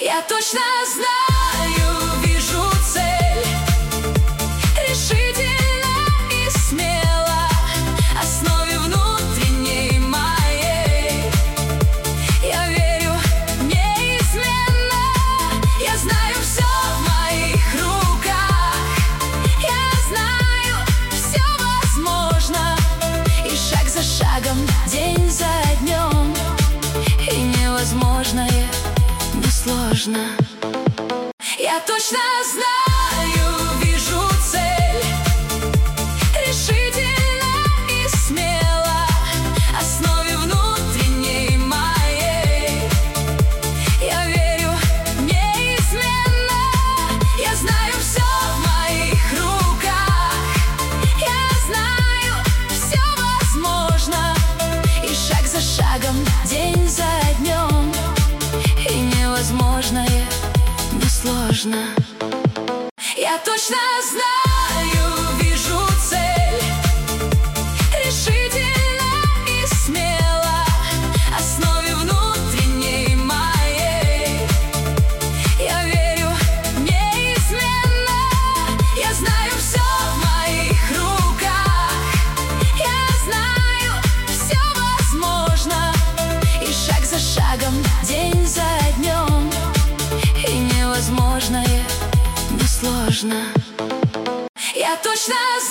Я точно знаю, вижу цель, решительно и смело, основе внутренней моей. Я верю неизменно, я знаю, все в моих руках. Я знаю, все возможно, и шаг за шагом, день за днем, и невозможное несложно. Я точно знаю, вижу цель, решительно и смело, основе внутренней моей. Я верю неизменно, я знаю, все в моих руках. Я знаю, все возможно, и шаг за шагом, день за днем, и невозможное несложно. Я точно знаю, вижу цель, решительно и смело, основе внутренней моей. Я верю неизменно, я знаю, все в моих руках. Я знаю, все возможно, и шаг за шагом, день за днем, и невозможное несложно. Я точно знаю.